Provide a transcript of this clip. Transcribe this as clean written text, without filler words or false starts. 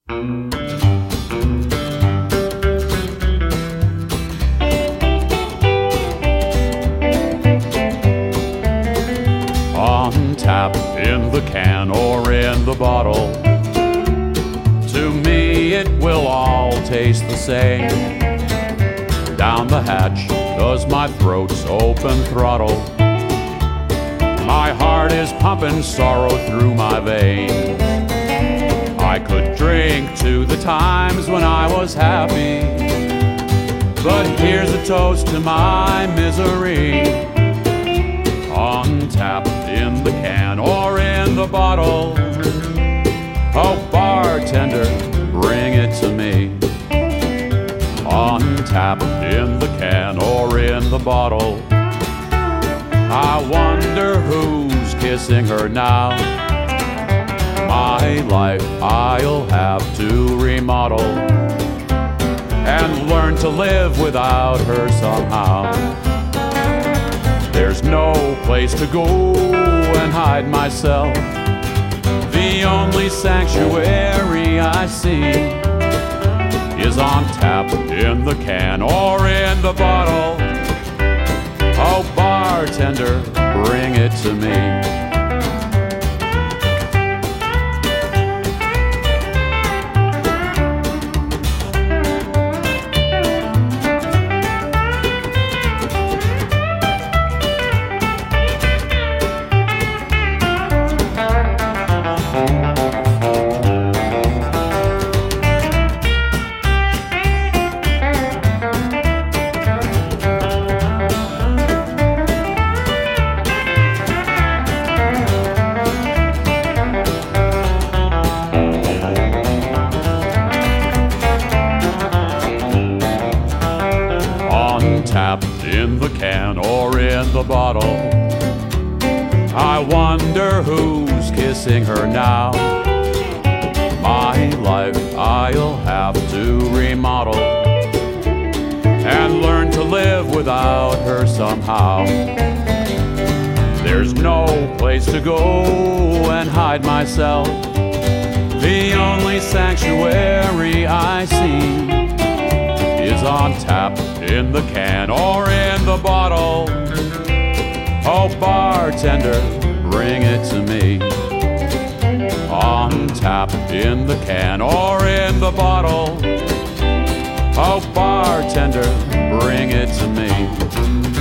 On tap, in the can, or in the bottle, to me it will all taste the same. Down the hatch, 'cause my throat's open throttle. My heart is pumping sorrow through my veins. I could drink to the times when I was happy, but here's a toast to my misery. On tap, in the can, or in the bottle, oh bartender, bring it to me. On tap, in the can, or in the bottle, I wonder who's kissing her now. My life I'll have to remodel and learn to live without her somehow. There's no place to go and hide myself. The only sanctuary I see is on tap, in the can, or in the bottle. Oh, bartender, bring it to me. Tap, in the can, or in the bottle, I wonder who's kissing her now. My life I'll have to remodel and learn to live without her somehow. There's no place to go and hide myself. The only sanctuary I see is on tap, in the can, or in the bottle. Oh, bartender, bring it to me. On tap, in the can, or in the bottle. Oh, bartender, bring it to me.